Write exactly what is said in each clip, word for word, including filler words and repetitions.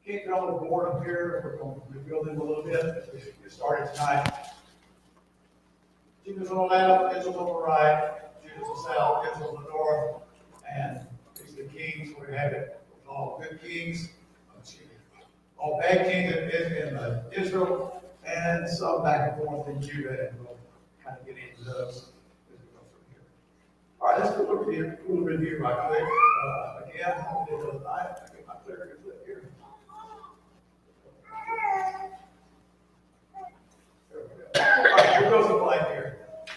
Can't get on the board up here. We're going to rebuild it a little bit as we get started tonight. Judah's on the left, Israel's on the right, Judah's on the south, Israel's on the north, and these are the kings. We have it all good kings, excuse me, all bad kings in, in, in uh, Israel, and some back and forth in Judah, and we'll kind of get into those as we go from here. All right, let's do a little review, a little review right quick. Uh, again, how we did the other night. I get my clear flip here. There we go. All right, we'll go some light here.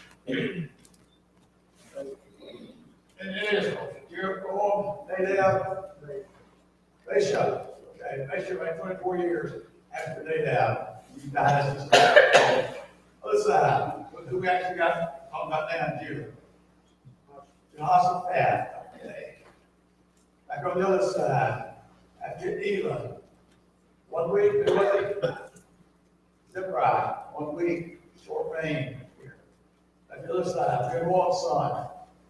And Israel, Jeroboam, Nadab, Baasha. Okay, Baasha ran twenty-four years after Nadab. He died as his other side. Who we actually got talking about now in Judah? Jehoshaphat. Okay. Back on the other side, after Elah. One week, it was Zechariah. One week, short reign here. Back the other side, Jeroboam's son.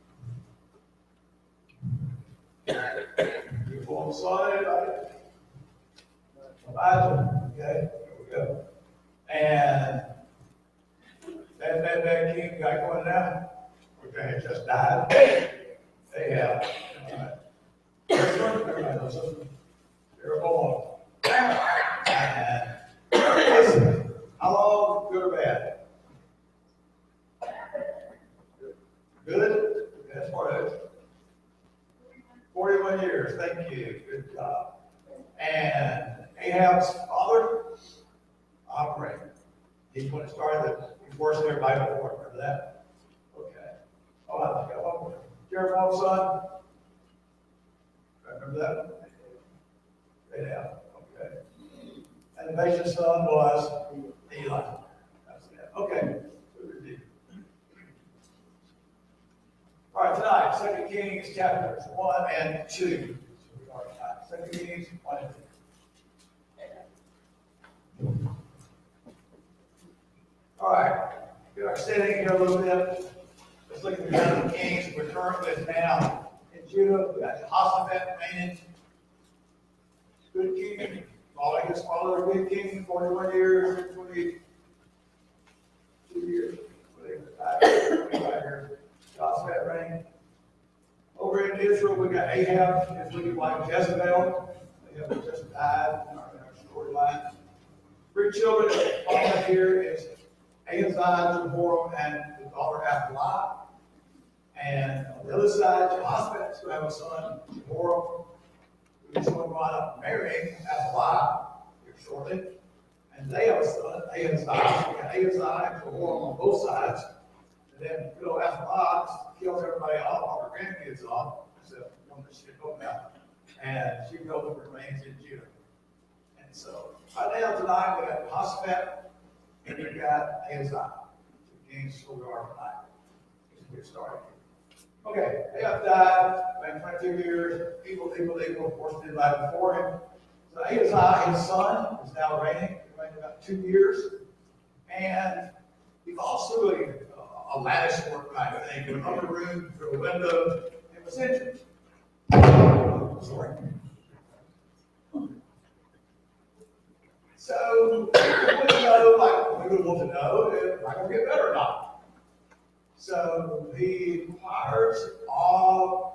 Jeroboam's son, anybody? Elijah. Okay, there we go. And that bad, bad king guy going down. Okay, just died. They have. This one, everybody knows this one. Jeroboam. And listen, how long, good or bad? Good? That's part of it. forty-one years, thank you, good job. And Ahab's father, Omri. He's when it started, he forced everybody before, remember that? Okay. Oh, I got one more. Jeroboam's son. Remember that? Ahab. Okay. And the Baasha's son was Eli. That's it. Okay. All right, tonight, Second Kings chapters one and two. So we are tonight. Second Kings one and two. All right, get our setting here a little bit. Let's look at the Second Kings. We're currently now in Judah. We got Jehoshaphat reigning. Good king. All I guess father a good king, forty-one years, twenty-two years, twenty-five years. Jehoshaphat reign. Over in Israel, we got Ahab, his wicked wife Jezebel. Ahab just died in our, in our storyline. Three children. The father here is Ahaziah, Jehoram, and his daughter Athaliah. And on the other side, Jehoshaphat still have a son, Jehoram, who's going to wind up marrying Athaliah here shortly. And they have a son, Ahaziah. So we got Ahaziah and Jehoram on both sides. And then good old Athaliah kills everybody off, all her grandkids off. So don't let shit go about. And she goes and remains in Judah. And so right now tonight we got Jehoshaphat and we got Ahaziah. Two kings who we are tonight. Let's get started. Okay, Ahab died, ran twenty-two years, evil, evil, evil, of course, did right before him. So Ahaziah, his son, is now reigning. He reigned about two years. And he falls through a, a lattice work kind of thing, an upper room through a window. It was entered. Sorry. So, we would know, like, we would want to know if I'm going to get better or not. So, he inquires of,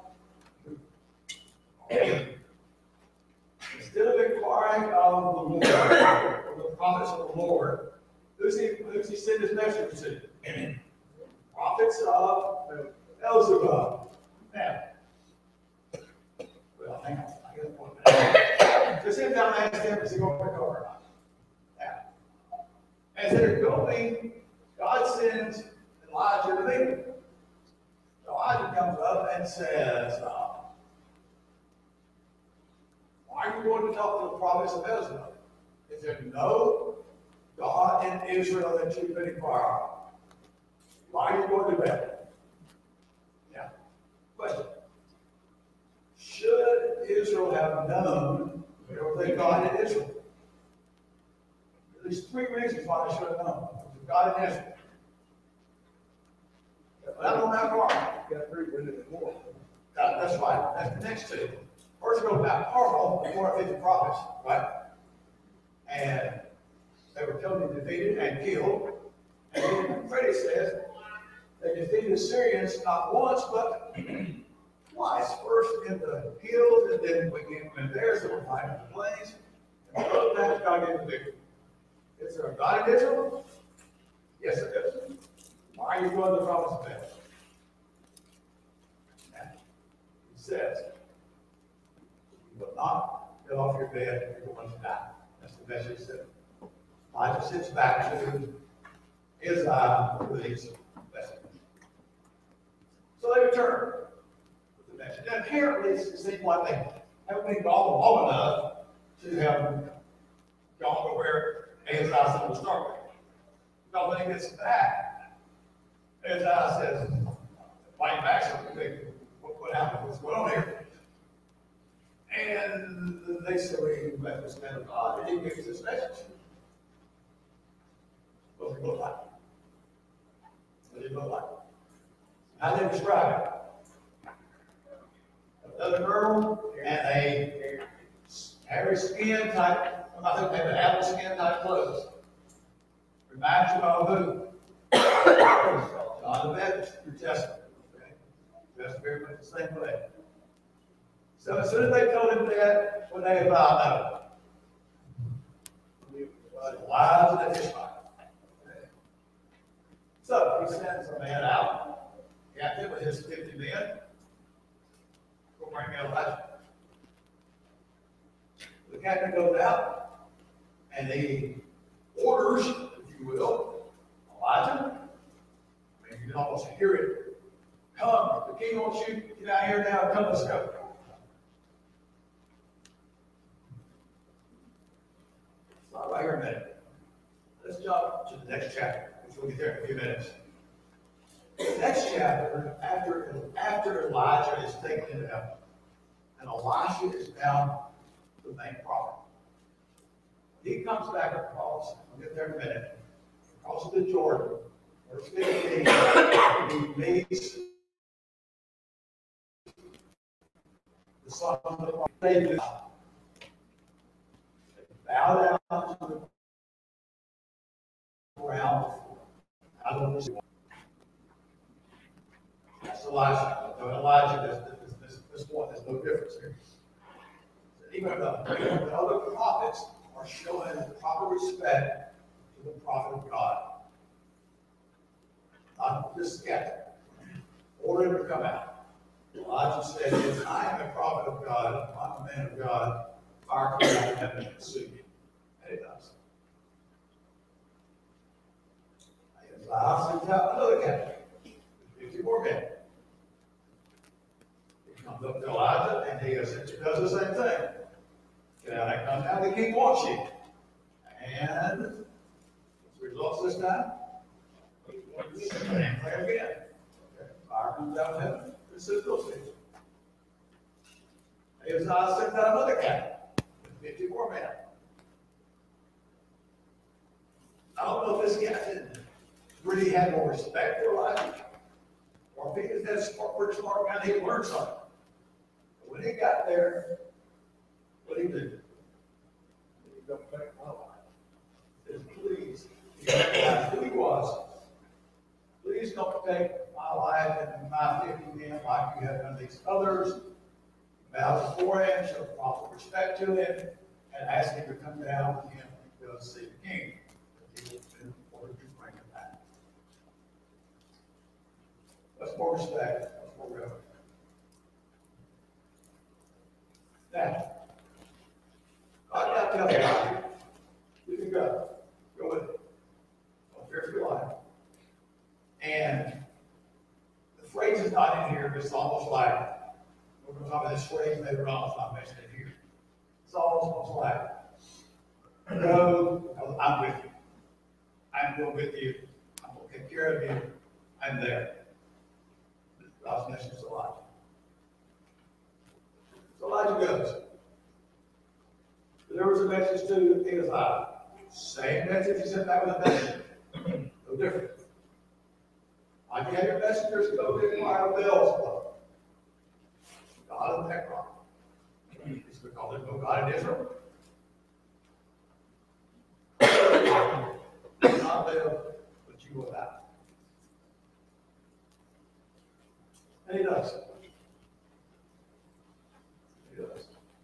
instead of inquiring of the Lord, or the prophets of the Lord, who's he, who's he send his message to? Prophets of Beelzebub. Now, well, hang on, I guess one minute. Just sit down and ask him, is he going to pick over or not? Now, as they're going, God sends Elijah to meet him. Elijah comes up and says, uh, why are you going to talk to the prophets of Beelzebub? Is there no God in Israel that you've been inquiring of? Why are you going to that? Yeah. Question. Should Israel have known there was a God in Israel? At least three reasons why they should have known. There was a God in Israel. But I don't know how far. You got three written in more. That, that's right. That's the next two. First, go back powerful, the four hundred fifty prophets, right? And they were totally defeated and killed. And then Freddie says they defeated the Syrians not once, but twice. First in the hills, and then we came in there, so we're fighting in the plains. And both times God gave the victory. Is there a God in Israel? Yes, it is. Why are you going to the promised land? He says, you will not get off your bed, you're going to die. That's the message that Elijah sits back to his eye with these messages. So they return with the message. And apparently it seems like they haven't been gone long enough to have gone to where Ahaziah was starting. Because when he gets back, Ahaziah says, fight back something. What, what happened? What's going on here? And they say, we met this man of God, and he gives this message. What does it look like? What does it look like? How do they describe it? Another girl and a hairy skin type, I think they had apple skin type clothes. Reminds you of who? John the Baptist, New Testament. Okay? That's very much the same way. So as soon as they told him that, what they about no. Lies and Ishmael. So he sends a man out, captain with his fifty men, go bring Elijah. The captain goes out and he orders, if you will, Elijah. I mean, you can almost hear it. Come, the king wants you, get out here now, come, let's go. Stop right here a minute. Let's jump to the next chapter, which we'll get there in a few minutes. The next chapter, after, after Elijah is taken into heaven, and Elisha is now the main prophet. He comes back across, we'll get there in a minute, across the Jordan, verse fifteen, he meets the son of the prophet. They do. They bow down to the ground. I don't know. That's Elijah. No, Elijah, this, this, this, this one, there's no difference here. Even the, the other prophets are showing proper respect to the prophet of God. Not just skeptic. Order him to come out. Elijah said, if I am a prophet of God, if I'm a man of God, fire comes out of heaven and consume you. And it does. Elijah sends out another captain. fifty more men. He comes up to Elijah and he essentially does the same thing. Get out and come down, the king wants you. And what's the results this time? Same thing again. Okay. Fire comes out of heaven. This is those things. Ahaziah sent out another captain with fifty more men. I don't know if this captain really had more respect for Elijah, or if he was that smart, pretty smart guy, he learned something. But when he got there, what did he do? He don't take my life. He says, please, he recognized who he was. Please don't take my life and my fifty men like you have done these others. Bow before him, show proper respect to him, and ask him to come down with him and go see the king. He will in order to bring him back. That's more respect. That's more reverence. Now, God now tells you, you can go. Go with it. Don't fear for your life. And the phrase is not in here, but it's almost like, we're going to talk about this phrase later on, it's not mentioned in here. It's almost like, no, I'm with you. I'm going with you. I'm going to take care of you. I'm there. God's message to Elijah. So Elijah goes. There was a message to Ahaziah. Same message he sent back with a message. No different. Like you have your messengers go to the fire bells blow. God of Ekron. It's because there's no God in Israel. And he does. He does.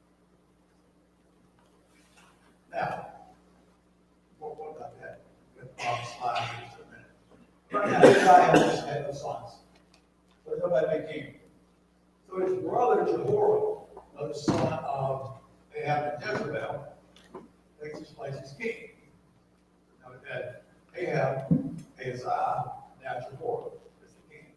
Now, what, what about that? We're going to pop the slide in just a minute. Right now, this guy has had no sons. So there's nobody big king. So his brother Jehoram, the son of Ahab and Jezebel, takes his place as king. Now we've had Ahab, Ahaziah, now Jehoram is the king.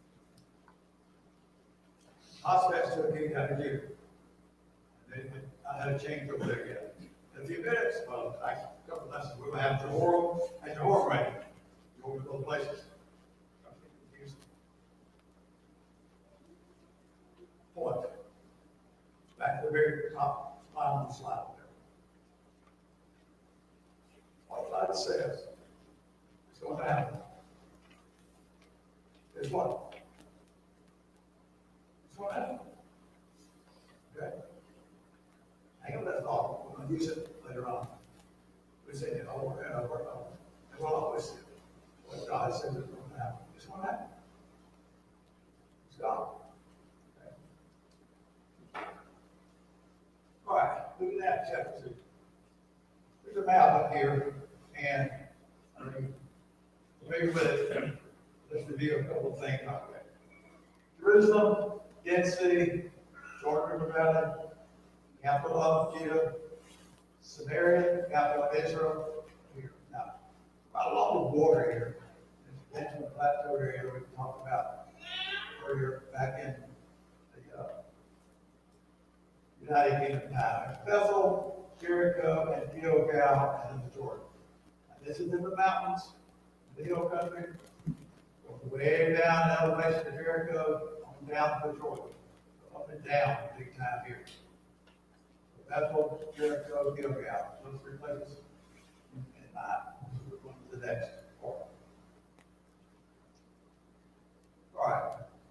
Hospat's to a king down in Judah. They I had a change over there yet. In a few minutes, well, I, a couple of lessons, we're going to have Jehoram and Jehoram reign. Go over those places. Point. Back to the very top line of the slide there. What God says is going to happen is what? It's going to happen. Okay? Hang on that thought. We're going to use it later on. We say it over and over and over. And we'll always say what God says is going to happen. It's going to happen. It's God. All right, look at that, chapter two. There's a map up here, and I mean, familiar with it. Let's review a couple of things about that. Jerusalem, Dead Sea, Jordan River Valley, capital of Judah, Samaria, capital of Israel. Here. Now, quite a lot of border here. This Benjamin Plateau area we talked about earlier back in the uh, United Kingdom time. Bethel, Jericho, and Gilgal, and the Jordan. And this is in the mountains, the hill country, going way down the elevation of Jericho, on down to the Jordan. Up and down, big time here. Bethel, Jericho, Gilgal. Those three places. And nine. We're going to the next part. All right.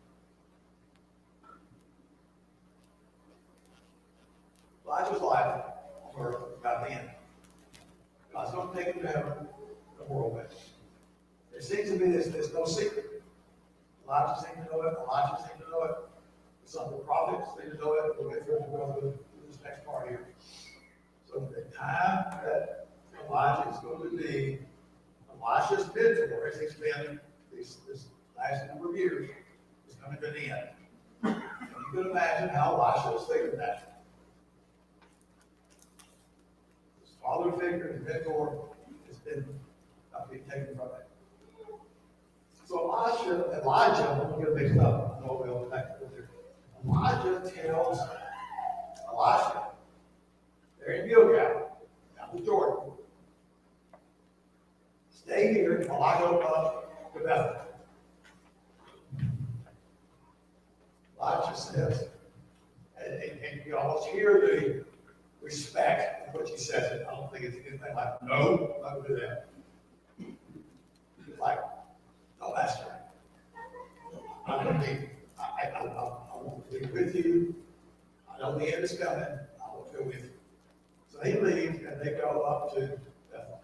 Elijah's life on earth about the end. God's going to take him to heaven, the whirlwind. There seems to be this, there's no secret. Elijah seemed to know it, Elijah seemed to know it. Some of the prophets seem to know it. We'll get through, we'll go through this next part here. So the time that Elijah is going to be Elisha's mentor, as he's been this, this last number of years, is coming to the end. And you can imagine how Elisha is thinking that. Father figure, his mentor, has been uh, being taken from it. So Elijah, Elijah, I'm going to get mixed up. I know we'll back to there. Elijah tells Elisha, they're in Gilgal, down the Jordan. Stay here while I go up to Bethel. Elijah says, and, and, and you almost hear the respect of what she says it. I don't think it's anything like, no, I'm not going to do that. It's like, no, Master, I'm going to be, I, I, I, I want to be with you. I know the end is coming. I want to go with you. So he leaves and they go up to Bethel.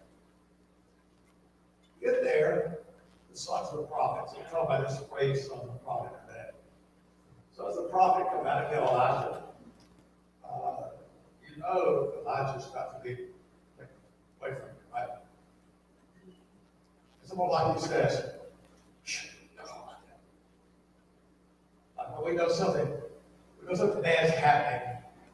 Get there, the sons of the prophets. We talk about this phrase, sons of the prophet in that. Sons of the prophet come out and tell Elijah, uh, you know Elijah's about to be away from you, right? And someone like you says, shh, don't talk about that. Like, when we know something, we know something bad's happening.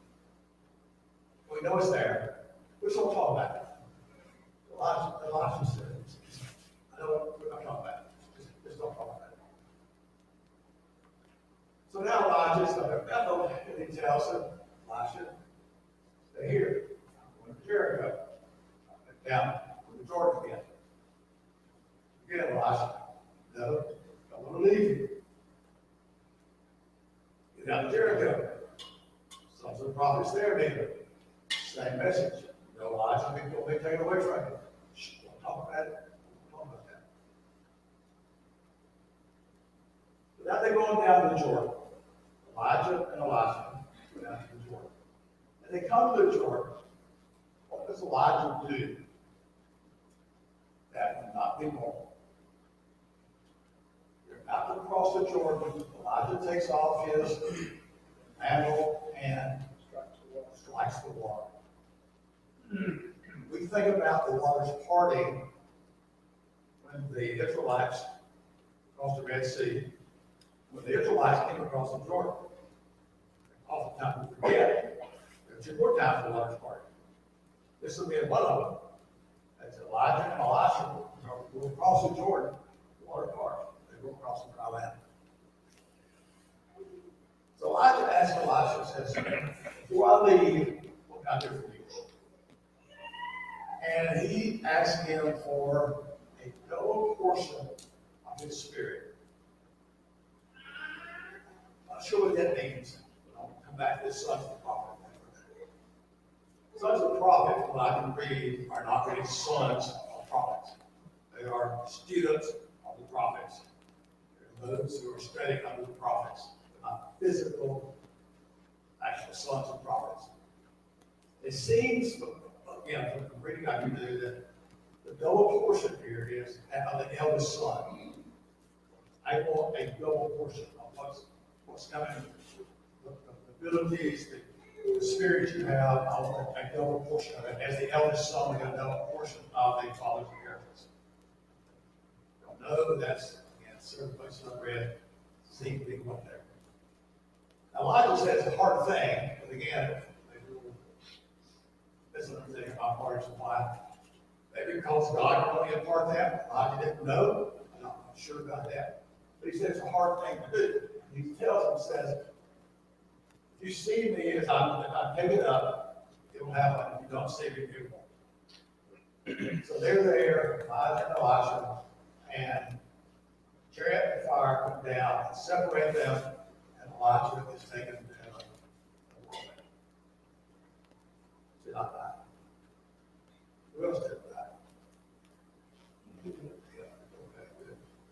We know it's there. We just don't talk about it. Elijah, Elijah says, I know we're not talking about it. Just, just don't talk about it. So now Elijah's up at Bethel, and he tells him, Elisha, stay here. I'm going to Jericho. I'm down to the Jordan again. Again, Elisha, no, I don't want to leave you. Get down to Jericho. Sons of the prophets there, neither. Same message. No, Elijah, we don't be taken away from you. Shh, don't talk about it. Don't talk about that. But now they're going down to the Jordan. Elijah and Elisha go down to the Jordan. And they come to the Jordan. What does Elijah do? That would not be normal. There out to cross the Jordan, Elijah takes off his mantle and strikes the water. We think about the waters parting when the Israelites crossed the Red Sea, when the Israelites came across the Jordan. Oftentimes we forget there are two more times the waters parted. This will be one of them. That's Elijah and Elisha will cross the Jordan, the water part. They will cross the dry land. So Elijah asked Elisha, says, before I leave, what can I do for you? And he asked him for a double portion of his spirit. I'm not sure what that means. I'll come back to the sons of the prophet. Sons of the prophet, what I can read, are not really sons of prophets. They are students of the prophets. They're those who are studying under the prophets. They're not physical, actual sons of prophets. It seems, again, from the reading I can do, that the double portion here is of the eldest son. I want a double portion of what's, what's coming, the, the abilities, the, the spirit you have. I want a double portion of it. As the eldest son, we got a double portion of the father's inheritance. Don't know, that's, again, certain places I've read, seem to be one there. Now, Elijah says a hard thing, but again, this is another thing about water supply. Maybe because God can only impart that. Elijah didn't know. I'm not sure about that. But he says it's a hard thing to do. He tells him, says, if you see me as I'm, if I pick it up, it will happen. If you don't see me, it won't. So they're there, Elijah and Elisha, and chariot and fire come down and separate them, and Elijah is taken to heaven. Did not die. Who else did die? Yeah, okay, good.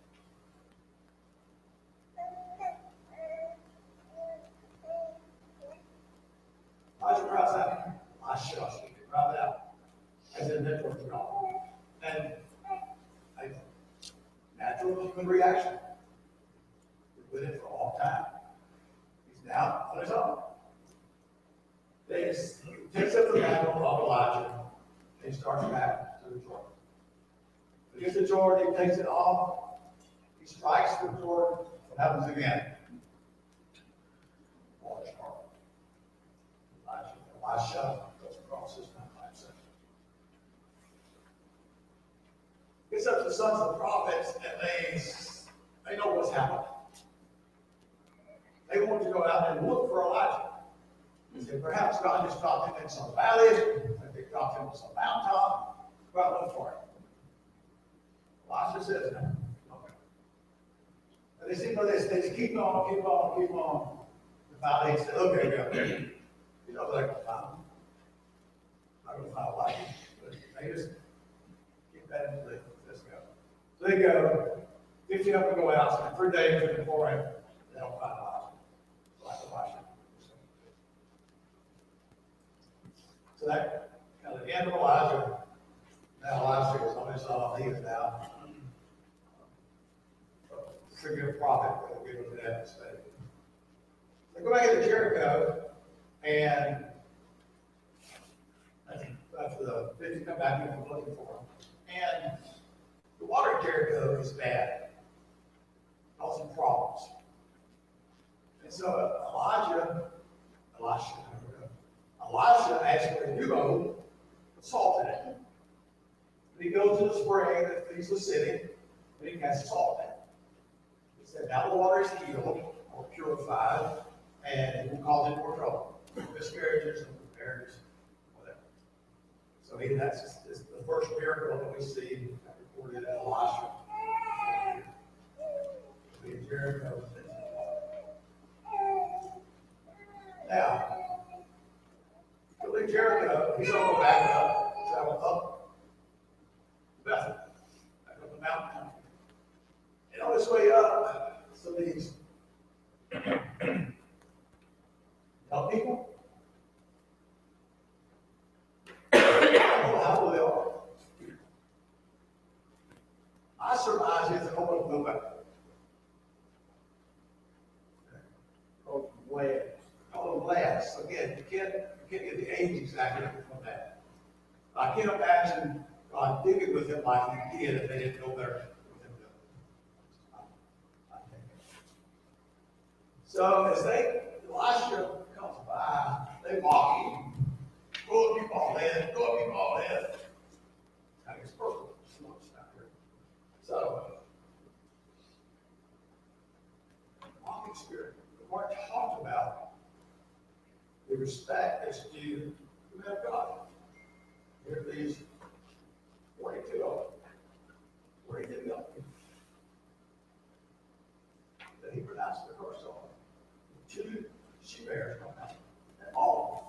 Elijah cries out. Elisha cries out. As in network gone. And a natural human reaction. We've been with it for a long time. He's now on his own. They just, he takes up the mantle of Elijah and he starts back to the Jordan. He gets to Jordan, he takes it off, he strikes the Jordan. What happens again? Water's hard. Elijah, Elisha goes across his mountain. Gets up to the sons of the prophets and they, they know what's happened. They want to go out and look for Elijah. They say, perhaps God just dropped him in some valley, maybe dropped him in some mountaintop. Go out and look for him. Elisha says, no. Okay. And they see, no, they, they just keep on, keep on, keep on. The valley said, okay, go. You know, they're going to find him. Not going to find Elijah. But they just keep that in the let's go. So they go, fifty of them go out, and three days looking for him. They don't find Elijah. Like Elisha. So that kind of the end of Elijah. Now Elisha is on his own. He is now a tribute prophet that we look at that state. They go back into Jericho, and after the fifty come back and we're looking for him. And the water in Jericho is bad. Causing some problems. And so Elijah, Elisha, Elisha asked for a new boat with salt in it. And he goes to the spring that feeds the city, and he casts salt in it. He said, now the water is healed or purified, and it will cause any more trouble. Miscarriages and marriages, whatever. So he, that's just, just the first miracle that we see recorded at Elisha. In Jericho. Now, to leave Jericho, he's going to go back up, travel up to Bethel, back up the mountain. And on his way up, some of these young people, I don't know how old they are. I surmise it's a whole little back. exactly from that. I can't imagine God dealing with him like he did if they didn't know better with him doing it. I think. So as they, Elisha comes by, they mock him. Go up, you bald head. Go up, you bald head. Kind of gets personal. So, mocking spirit. The Lord talked about the respect that's due to that God. Here are these forty-two of them. forty-two of them. That he pronounced the curse on. Two she bears come out. And all of them.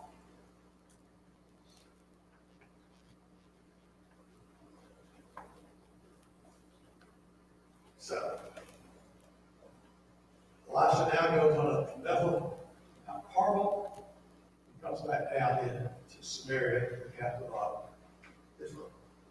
So, Elisha now goes on to Bethel, Mount Carmel, and comes back down into Samaria, the capital of Israel.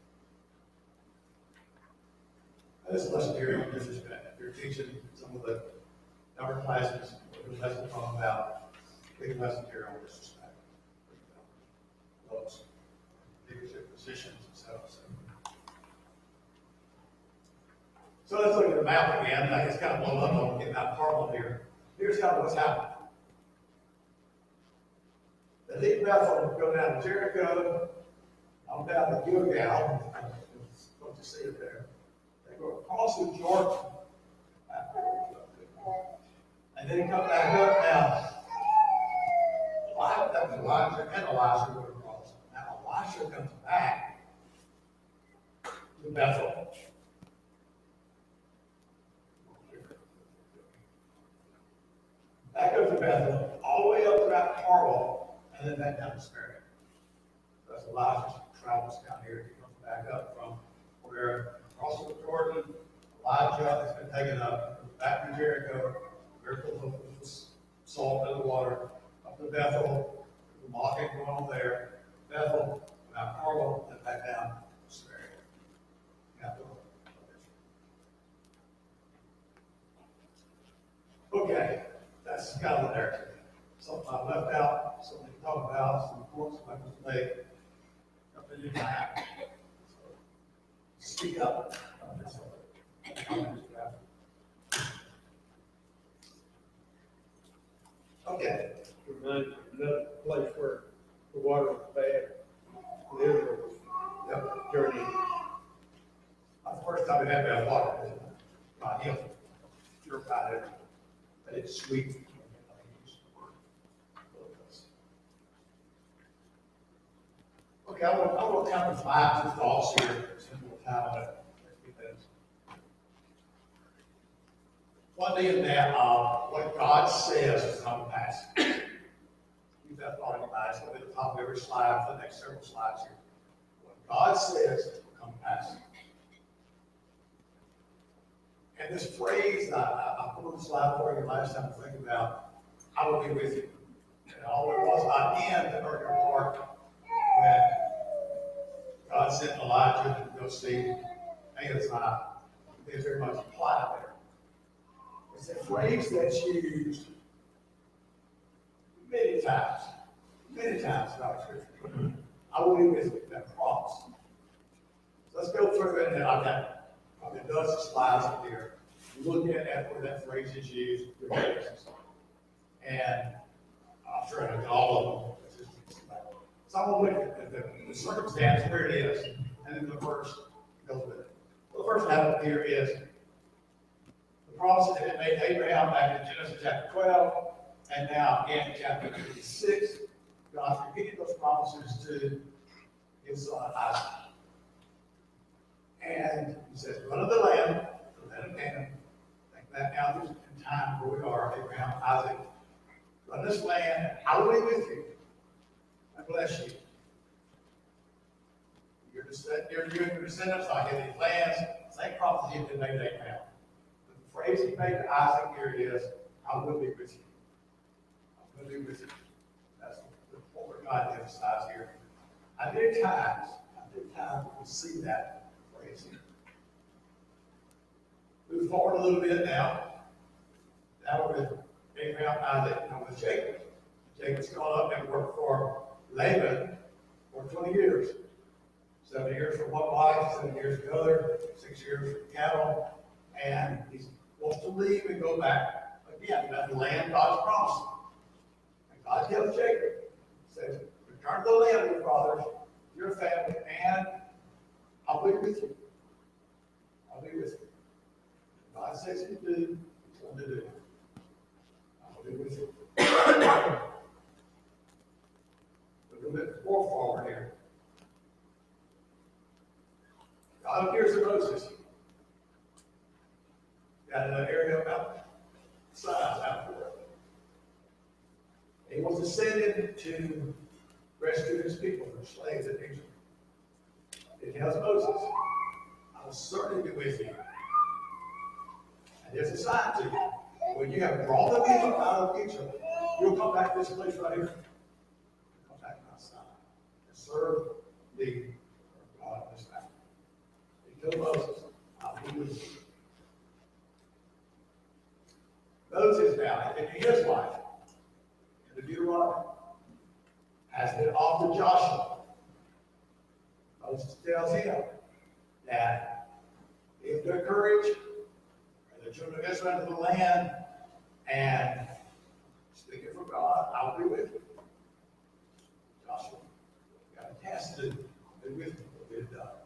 Now, this lesson here on disrespect. If you're teaching some of the number classes, there's a lesson talking about big lesson here on disrespect. Those leadership positions and stuff. So. So let's look at the map again. I guess kind of blown up on getting Mount Carmel here. Here's kind of what's happening. They leave Bethel, go down to Jericho, on down to Gilgal. What you see it there. They go across the Jordan, and then come back up now. Elijah, that was Elijah and Elisha go across. Now Elisha comes back to Bethel. Back up to Bethel, all the way up to Mount Carmel, and then back down to Samaria. So that's Elijah travels down here. He comes back up from where across the Jordan, Elijah has been taken up back to Jericho, miracle of salt in the water, up to Bethel, the mocking going on there, Bethel, Mount Carmel, and back down to Samaria. Okay. That's kind of the narrative. Something I left out, something to talk about, some points I was made. Something you have. So, speak up. Okay. Reminds me of another place where the water was bad. Israel was Yep. journeying. That's the first time we had bad water, isn't it? Not him. You're about it. But it's sweet. Okay, I want, I want to kind of five two thoughts here. Simple time on it. One thing is that uh, what God says will come to pass. Keep that thought in mind. It's going to be at the top of every slide for the next several slides here. What God says will come to pass. And this phrase, I, I, I put the slide for you last time to think about, I will be with you. And all it was, I end the earlier part when God sent Elijah to go see Ahaziah. There's very much implied there. It's a phrase that's used many times, many times throughout Scripture. I will be with you, that promise. So let's go through it, and I've got probably a dozen slides up here. Look at, at where that phrase is used. And I'm sure I look at all of them. So I'm going to look at the, the circumstance where it is, and then the verse goes with it. Well, the first half here is the promise that it made to Abraham back in Genesis chapter twelve, and now in chapter fifty-six, God's repeated those promises to his son Isaac. And he says, go to the land, the land of Canaan. Think back now there's in time where we are, Abraham, Isaac. Run this land, and I will be with you. I bless you. Your, descend- your, your descendants, I give these lands. Same prophecy that made to Abraham. The phrase he made to Isaac here is, I will be with you. I will be with you. That's the point God emphasized here. I did times, I did times we see that phrase here. Move forward a little bit now. Now we're with Abraham, Isaac, and with Jacob. Jacob's gone up and worked for Laban for twenty years. Seven years for one wife, seven years for the other, six years for cattle, and he wants to leave and go back again, that land God's promised. And God tells Jacob, he says, return to the land of your fathers, your family, and I'll be with you. I'll be with you. God says to do, he's going to do it. I'll be with you. A little bit more forward here. God appears to Moses. Got an area about size out there. He was descended to rescue his people from slaves in Egypt. It tells Moses, I will certainly be with you. And there's a sign to you. When you have brought the people out of Egypt, you'll come back to this place right here. Come back outside and serve the God of this mountain. He told Moses, I'll be with you. Moses now, in his life, in the Deuteronomy, has been offered Joshua. Moses tells him that if good courage, and the children of Israel into the land, and speaking for God, I'll be with you. Joshua, you got a task to do. Be with me. We'll get it done.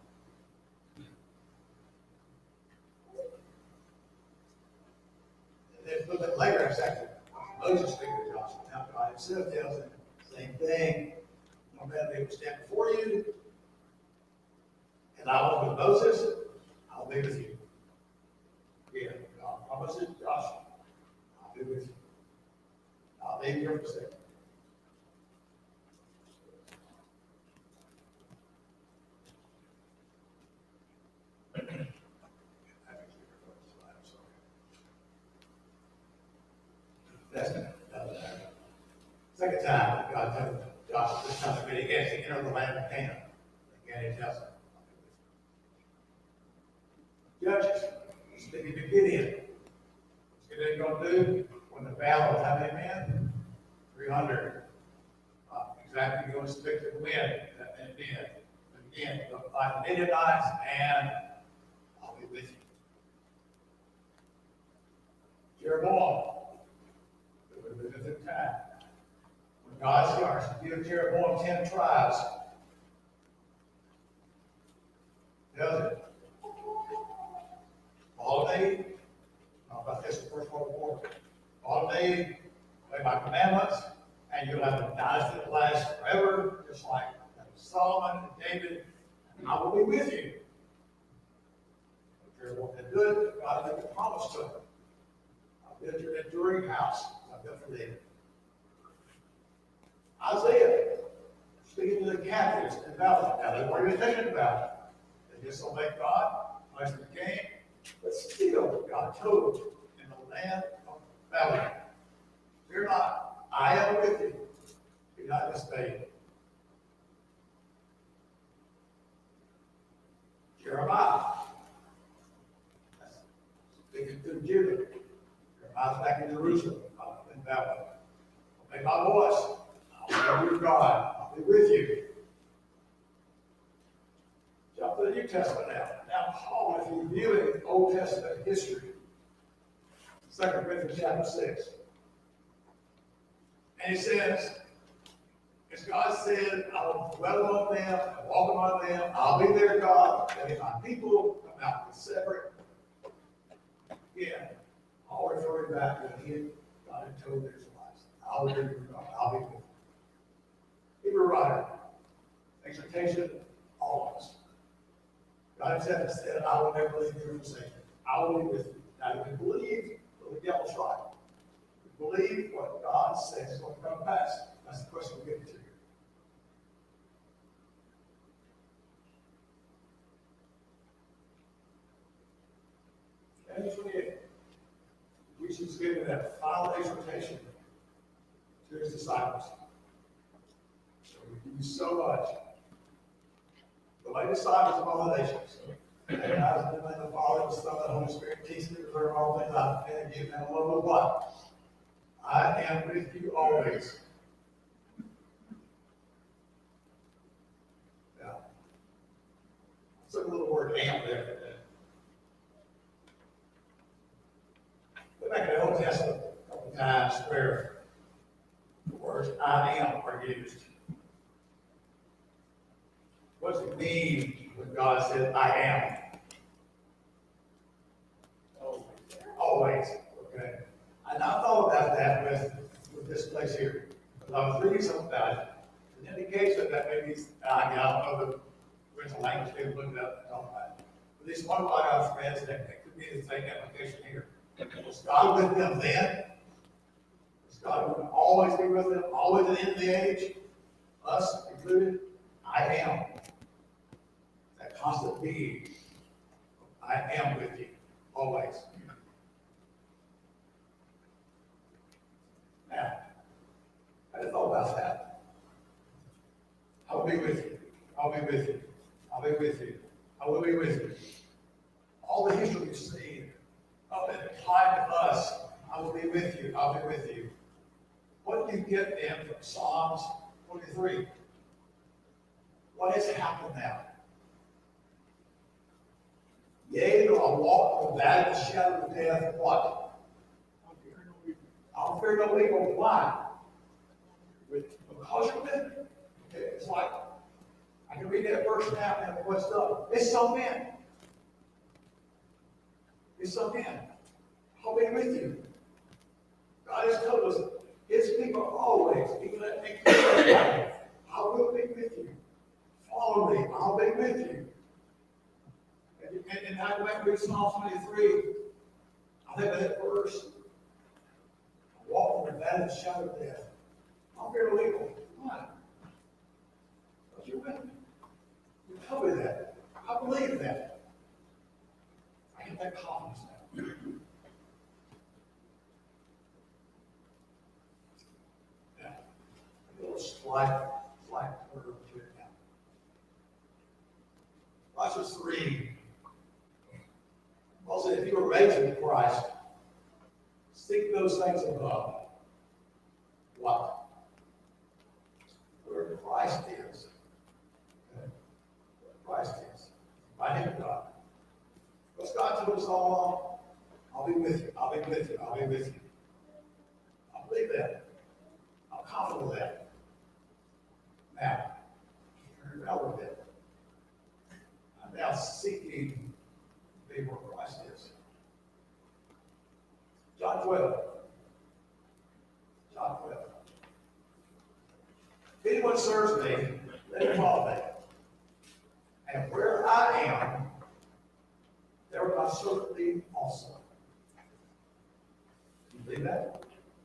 And then a little bit later, exactly, Moses speaking to Joshua. Now God himself tells him the same thing. No matter they will stand before you, and I was with Moses, I'll be with you. Yeah, God promises Joshua, I'll be with you. I'll leave you for a second. That's uh, second time God told Joshua this time that he has to enter the land of Canaan. Again, he tells him. Judges, speaking to Gideon. What's Gideon going to do when the battle of how many men? three hundred. Uh, exactly going to speak to the wind that men did. Again, you're going to fight the Midianites, and I'll be with you. Jeroboam. At the time, when God starts to give Jeroboam ten tribes, tells it, all day, talk about this in the First World War, all day, obey my commandments, and you'll have a dynasty that lasts forever, just like Solomon and David, and I will be with you. If Jeroboam can do it, God made a promise to him. I'll build your enduring house. For them. Isaiah, speaking to the captives in Babylon. Now, they weren't even thinking about it. They disobeyed God, place of the king, but still, God told them in the land of Babylon, fear not, I am with you. Be not dismayed. Jeremiah, speaking to Judah. Jeremiah's back in Jerusalem. In Babylon. Obey my voice. I'll be your God. I'll be with you. Jump to the New Testament now. Now, Paul is reviewing Old Testament history. Second Corinthians chapter six. And he says, as God said, I will dwell among them, I walk among them, I'll be their God, and if my people come out separate, again, all referring back to the God had told their lives. I'll be your God. I'll be with you. Hebrew writer, exhortation, always. God himself said, I will never leave you or forsake you. I will be with you. Now you can believe, but the devil's right. You believe what God says is going to come to pass. That's the question we're getting to here. Matthew twenty-eight. Jesus giving that final exhortation to his disciples. So we do so much. The lay disciples of all the nations. And I was in the name of the Father, the Son, and the Holy Spirit, teach me to learn all things I've been given and love of what? I am with you always. Took a little word am there. But back in the Old Testament, a couple times where the words I am are used. What does it mean when God says I am? Always. Always. Okay. And I thought about that with, with this place here. Because I was reading something about it. It indicates that that maybe, uh, I don't know the original language, they look it up and talk about it. But this one line I've read that that could be the same application here. Was God with them then? Was God going to always be with them, always at the end of the age? Us included? I am. That constant being. I am with you, always. Now, I just thought about that. I'll be with you. I'll be with you. I'll be with you. I will be with you. All the history you see, up and applied to us, I will be with you. I'll be with you. What do you get then from Psalms twenty-three? What has happened now? Yea, though I walk through the valley of the shadow of death, what? I'll fear no evil. Why? Because you're with me. Okay, it's like, I can read that verse now and what's up. It's sunk in. It's sunk in. I'll be with you. God has told us, his people always, even at the I will be with you. Follow me. I'll be with you. And, and, and I went to read Psalm twenty-three. I think that verse. I walk in the valley of the shadow of death. I'll fear no evil. Why? Because you're with me. You tell me that. I believe that. I get that confidence now. Yeah. A little slight, slight curve to it now. Colossians three. Paul said, if you were raised in Christ, seek those things above. What? Where Christ is. Okay? Where Christ is. Right hand of God. Because God told us all along, I'll be with you, I'll be with you, I'll be with you. I believe that. I'm confident of that. Now, turn it around a little bit. I'm now seeking to be where Christ is. John twelve. John twelve. If anyone serves me, let him follow me. And where I am, there will my servant be also. You believe that?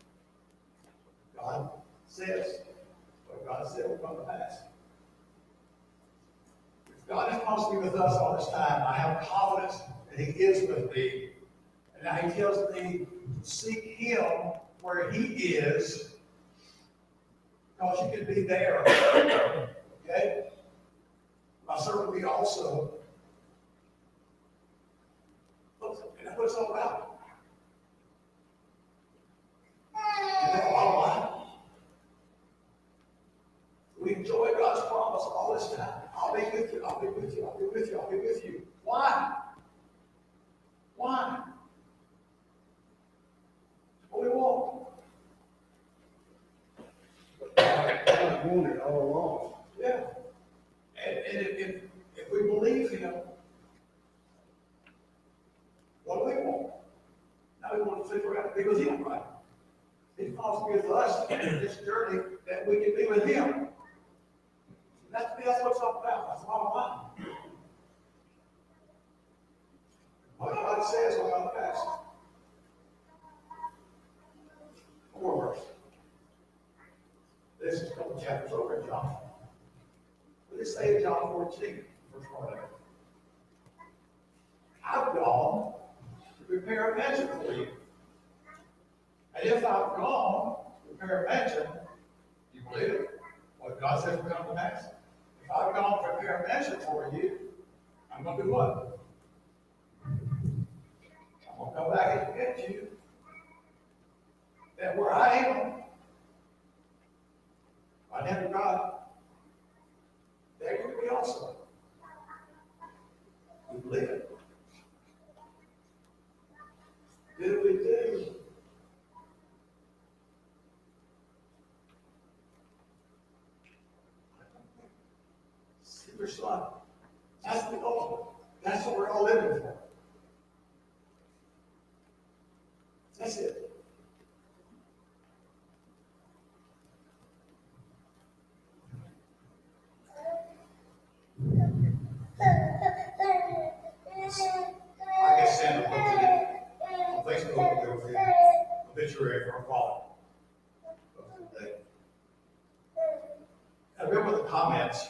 God says, what God said will come to pass. If God has promised to be with us all this time, I have confidence that he is with me. And now he tells me to seek him where he is, because you can be there. Okay? My servant will be also. And that's what it's all about. And that's why we enjoy God's promise all this time. I'll be with you, I'll be with you, I'll be with you, I'll be with you. Why? Why? What we want. God wanted all along. Yeah. And, and if, if, if we believe him, what do we want? Now we want to figure out to be with him, right? He wants to be with us in this journey that we can be with him. That's, that's what it's all about. That's the bottom line. What God says about the past. Four verse. This is a couple chapters over in John. What does it say in John fourteen, verse one? I've gone to prepare a mansion for you. And if I've gone to prepare a mansion, you believe it? What God says will come to pass? If I've gone to prepare a mansion for you, I'm going to do what? I'm going to come back and get you. That where I am, by the hand of God, there you will be also. your son. That's the ultimate. That's what we're all living for. That's it. I guess Sandra posted it on Facebook, there was an obituary for a father. I remember the comments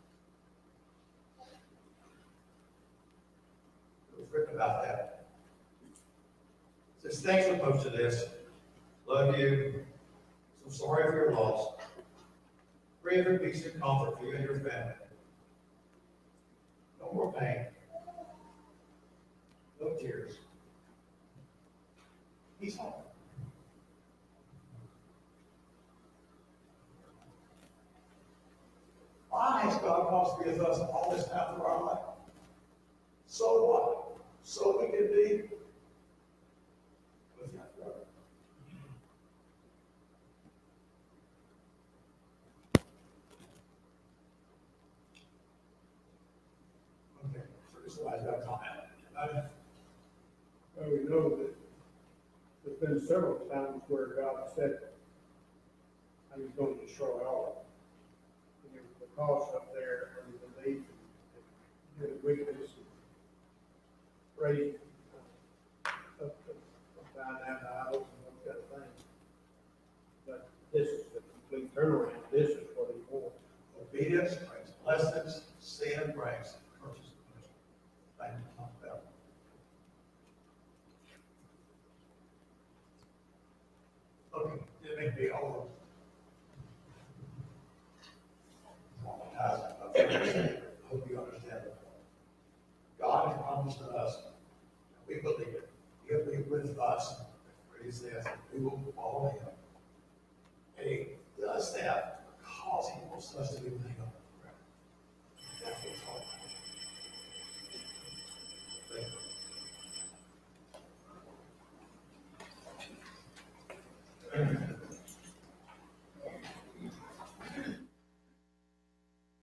that was written about that. It says, thanks for posting this. Love you. So sorry for your loss. Pray for peace and comfort for you and your family. No more pain. No tears. He's home. Why has God wants to be with us all this time through our life? So what? So we can be with Him forever. Okay, so this is why I've got a comment. Uh, Well, we know that there's been several times where God said, I was going to destroy all. And it was because up there of the belief and good wickedness and praise, uh, up to bowing down to idols and those kind of things. But this is the complete turnaround. This is what He wants. Obedience brings blessings, sin brings curses. Thank you, talk about. Okay, it may be all